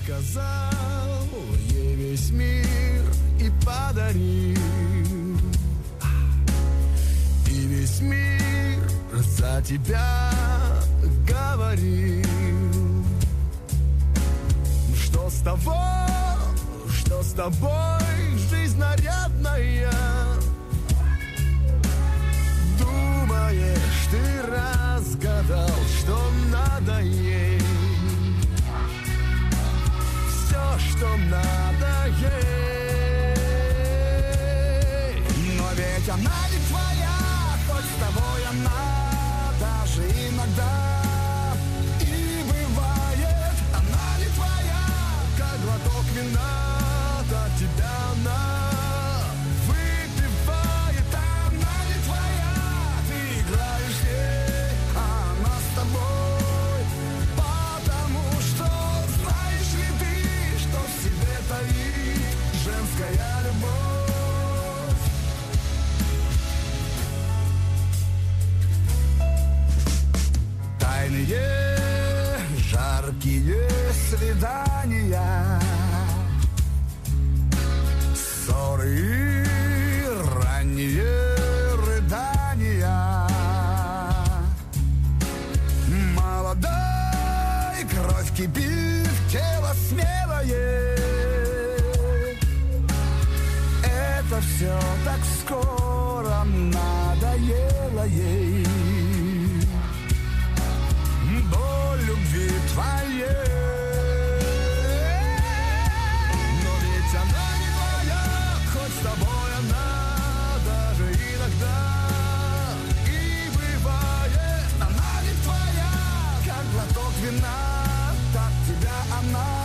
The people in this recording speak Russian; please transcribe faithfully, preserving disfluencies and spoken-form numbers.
сказал ей весь мир и подарил, и весь мир за тебя говорил. Что с тобой, что с тобой, жизнь нарядная? Думаешь, ты разгадал, что надо ей? Все, что надо ей. Но ведь она не твоя, хоть с тобой она даже иногда и бывает. Она не твоя, как глоток вина, от тебя она выпивает. Она не твоя, ты играешь ей, а она с тобой, потому что знаешь ли ты, что в себе таит женская любовь. Тайные, жаркие свидания, ссоры и ранние рыдания. Молодой кровь кипит, тело смелое. Это все так скоро надоело ей. Боль любви твоей. Но ведь она не твоя, хоть с тобой она даже иногда и бывает. Она не твоя, как глоток вина, так тебя она